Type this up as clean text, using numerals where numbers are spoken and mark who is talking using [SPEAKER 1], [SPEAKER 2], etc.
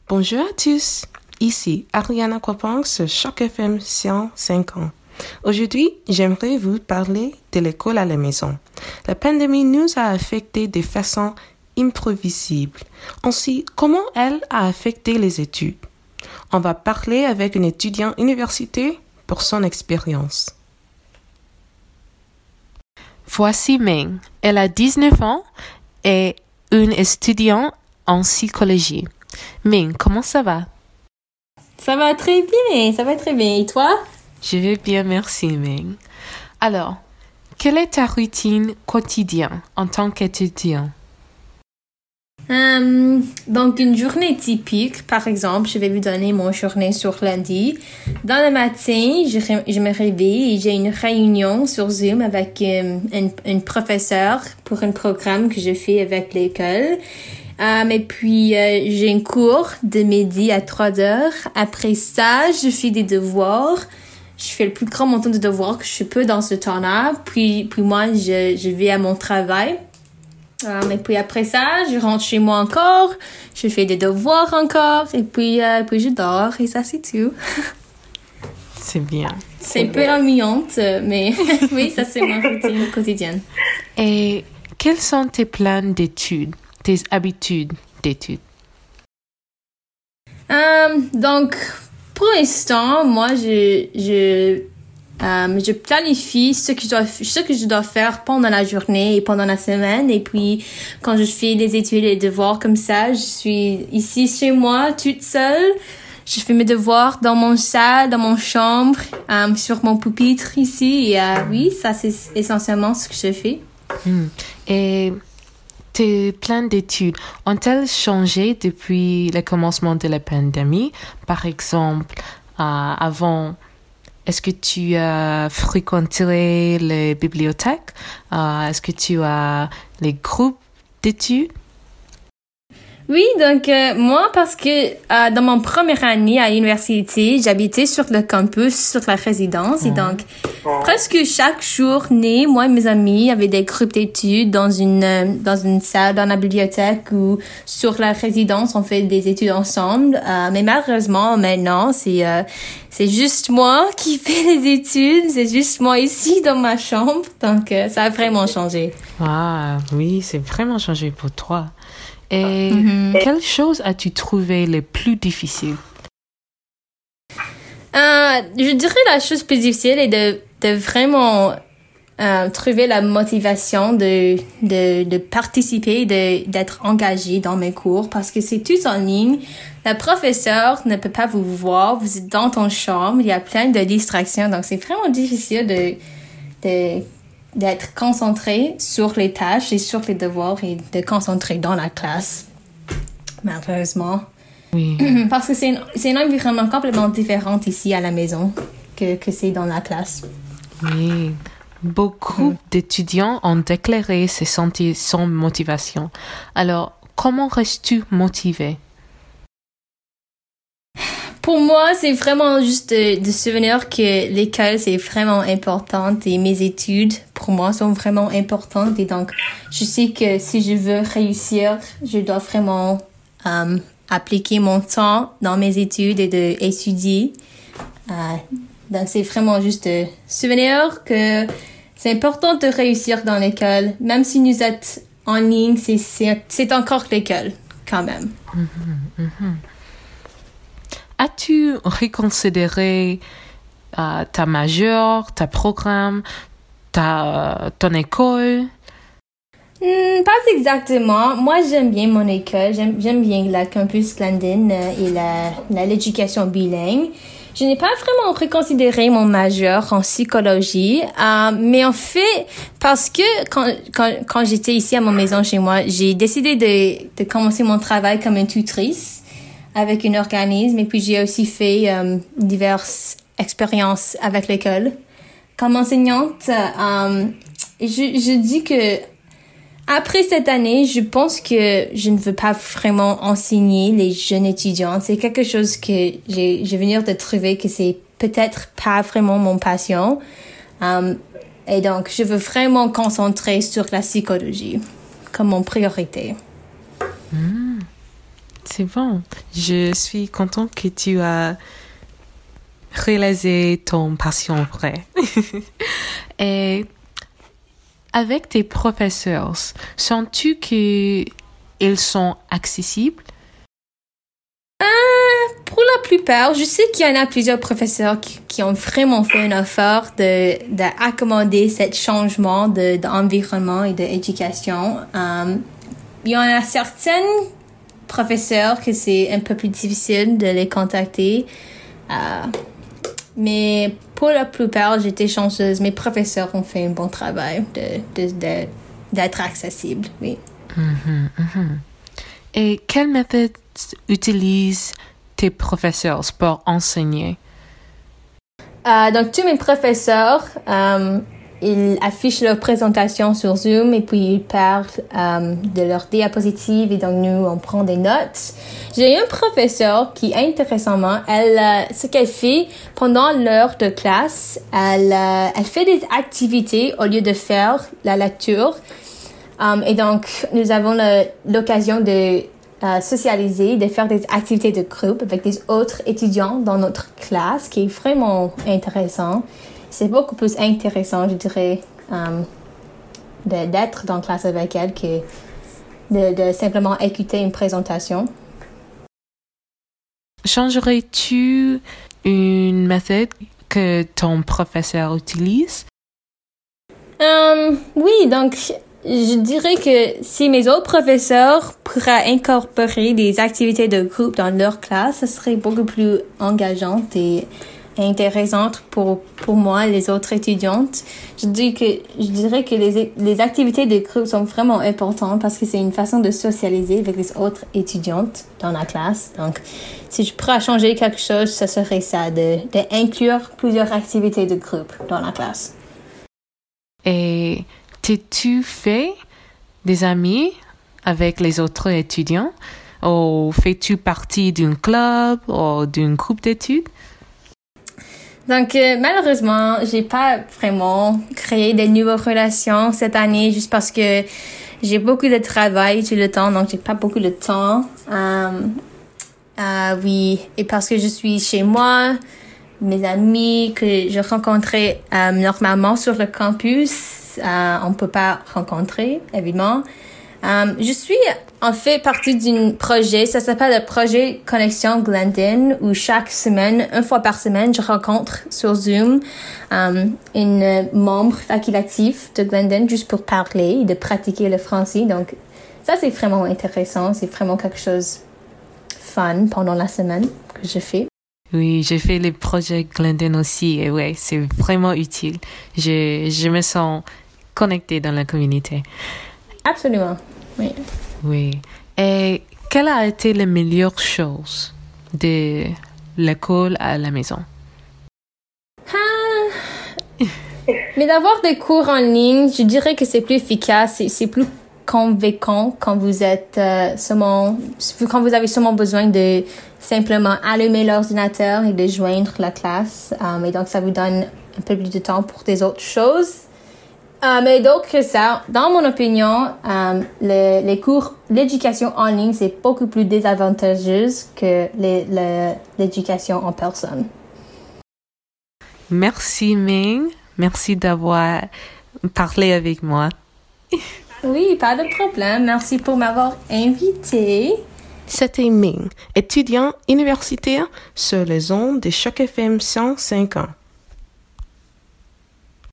[SPEAKER 1] Bonjour à tous, ici Ariana Kwapang sur Choc FM 105 ans. Aujourd'hui, j'aimerais vous parler de l'école à la maison. La pandémie nous a affectés de façon imprévisible. Ainsi, comment elle a affecté les études? On va parler avec une étudiante universitaire pour son expérience.
[SPEAKER 2] Voici Ming. Elle a 19 ans et une étudiante en psychologie. Ming, comment ça va?
[SPEAKER 3] Ça va très bien. Et toi?
[SPEAKER 2] Je vais bien, merci Ming. Alors, quelle est ta routine quotidienne en tant qu'étudiant?
[SPEAKER 3] Donc, une journée typique, par exemple, je vais vous donner mon journée sur lundi. Dans le matin, je me réveille et j'ai une réunion sur Zoom avec une professeure pour un programme que je fais avec l'école. Et puis, j'ai un cours de midi à 3h. Après ça, je fais des devoirs. Je fais le plus grand montant de devoirs que je peux dans ce temps-là. Puis moi, je vais à mon travail. Et puis après ça, je rentre chez moi encore. Je fais des devoirs encore. Et puis je dors. Et ça, c'est tout.
[SPEAKER 2] C'est bien.
[SPEAKER 3] C'est un peu ennuyante, mais oui, ça, c'est ma routine quotidienne.
[SPEAKER 2] Et quels sont tes plans d'études, tes habitudes d'études?
[SPEAKER 3] Donc, pour l'instant, moi, je planifie ce que je dois faire pendant la journée et pendant la semaine. Et puis, quand je fais les études et les devoirs comme ça, je suis ici chez moi, toute seule. Je fais mes devoirs dans mon salle, dans mon chambre, sur mon pupitre ici. Et oui, ça, c'est essentiellement ce que je fais.
[SPEAKER 2] Et tes plans d'études ont-elles changé depuis le commencement de la pandémie? Par exemple, avant, est-ce que tu as fréquenté les bibliothèques? Est-ce que tu as les groupes d'études?
[SPEAKER 3] Oui, donc moi, parce que dans mon première année à l'université, j'habitais sur le campus, sur la résidence. Et donc, presque chaque journée, moi et mes amis avaient des groupes d'études dans une salle, dans la bibliothèque ou sur la résidence, on fait des études ensemble. Mais malheureusement, maintenant, c'est juste moi qui fais les études. C'est juste moi ici dans ma chambre. Donc, ça a vraiment changé.
[SPEAKER 2] Ah, oui, c'est vraiment changé pour toi. Et quelle chose as-tu trouvé le plus difficile?
[SPEAKER 3] Je dirais la chose plus difficile est de vraiment trouver la motivation de participer, d'être engagé dans mes cours parce que c'est tout en ligne. La professeure ne peut pas vous voir, vous êtes dans ton chambre, il y a plein de distractions, donc c'est vraiment difficile d'être concentré sur les tâches et sur les devoirs et de concentrer dans la classe, malheureusement.
[SPEAKER 2] Oui.
[SPEAKER 3] Parce que c'est un environnement complètement différent ici à la maison que c'est dans la classe.
[SPEAKER 2] Oui. Beaucoup d'étudiants ont déclaré se sentir sans motivation. Alors, comment restes-tu motivé?
[SPEAKER 3] Pour moi, c'est vraiment juste de souvenir que l'école, c'est vraiment important et mes études, pour moi, sont vraiment importantes. Et donc, je sais que si je veux réussir, je dois vraiment appliquer mon temps dans mes études et d'étudier. Donc, c'est vraiment juste de souvenir que c'est important de réussir dans l'école. Même si nous êtes en ligne, c'est encore l'école, quand même.
[SPEAKER 2] As-tu reconsidéré ta majeure, ta programme, ton école?
[SPEAKER 3] Pas exactement. Moi, j'aime bien mon école. J'aime bien la campus London et l'éducation bilingue. Je n'ai pas vraiment reconsidéré mon majeur en psychologie, mais en fait, parce que quand j'étais ici à ma maison chez moi, j'ai décidé de commencer mon travail comme une tutrice avec un organisme, et puis j'ai aussi fait diverses expériences avec l'école. Comme enseignante, je dis que après cette année, je pense que je ne veux pas vraiment enseigner les jeunes étudiants. C'est quelque chose que je viens de trouver que c'est peut-être pas vraiment mon passion. Et donc, je veux vraiment concentrer sur la psychologie comme mon priorité.
[SPEAKER 2] C'est bon. Je suis contente que tu as réalisé ton passion vraie. Et avec tes professeurs, sens-tu qu'ils sont accessibles?
[SPEAKER 3] Pour la plupart, je sais qu'il y en a plusieurs professeurs qui ont vraiment fait un effort d'accommoder ce changement d'environnement et d'éducation. Il y en a certains professeurs que c'est un peu plus difficile de les contacter. Mais pour la plupart, j'étais chanceuse. Mes professeurs ont fait un bon travail d'être accessibles, oui.
[SPEAKER 2] Et quelle méthode utilisent tes professeurs pour enseigner?
[SPEAKER 3] Donc, tous mes professeurs, ils affichent leur présentation sur Zoom et puis ils parlent de leurs diapositives et donc nous, on prend des notes. J'ai un professeur qui, intéressamment, ce qu'elle fait pendant l'heure de classe, elle fait des activités au lieu de faire la lecture. Et donc, nous avons l'occasion de socialiser, de faire des activités de groupe avec des autres étudiants dans notre classe, qui est vraiment intéressant. C'est beaucoup plus intéressant, je dirais, d'être dans la classe avec elle que de simplement écouter une présentation.
[SPEAKER 2] Changerais-tu une méthode que ton professeur utilise?
[SPEAKER 3] Oui, donc je dirais que si mes autres professeurs pourraient incorporer des activités de groupe dans leur classe, ce serait beaucoup plus engageant et intéressante pour moi et les autres étudiantes. Je dirais que les activités de groupe sont vraiment importantes parce que c'est une façon de socialiser avec les autres étudiantes dans la classe. Donc, si je pourrais changer quelque chose, ce serait ça, d'inclure plusieurs activités de groupe dans la classe.
[SPEAKER 2] Et t'es-tu fait des amis avec les autres étudiants? Ou fais-tu partie d'un club ou d'un groupe d'études?
[SPEAKER 3] Donc, malheureusement, j'ai pas vraiment créé de nouvelles relations cette année juste parce que j'ai beaucoup de travail tout le temps, donc j'ai pas beaucoup de temps. Oui, et parce que je suis chez moi, mes amis que je rencontrais normalement sur le campus, on peut pas rencontrer, évidemment. Je suis en fait partie d'un projet, ça s'appelle le projet Connexion Glendon, où chaque semaine, une fois par semaine, je rencontre sur Zoom une membre facultatif de Glendon juste pour parler et de pratiquer le français. Donc, ça, c'est vraiment intéressant. C'est vraiment quelque chose de fun pendant la semaine que je fais.
[SPEAKER 2] Oui, j'ai fait les projets Glendon aussi et ouais, c'est vraiment utile. Je me sens connectée dans la communauté.
[SPEAKER 3] Absolument, oui.
[SPEAKER 2] Oui. Et quelle a été la meilleure chose de l'école à la maison?
[SPEAKER 3] Mais d'avoir des cours en ligne, je dirais que c'est plus efficace, c'est plus convaincant quand vous êtes quand vous avez seulement besoin de simplement allumer l'ordinateur et de joindre la classe. Et donc, ça vous donne un peu plus de temps pour des autres choses. Mais d'autre que ça, dans mon opinion, les cours, l'éducation en ligne, c'est beaucoup plus désavantageuse que l'éducation en personne.
[SPEAKER 2] Merci Ming, merci d'avoir parlé avec moi.
[SPEAKER 3] Oui, pas de problème. Merci pour m'avoir invité.
[SPEAKER 1] C'était Ming, étudiant universitaire sur les ondes de Choc FM 105 ans.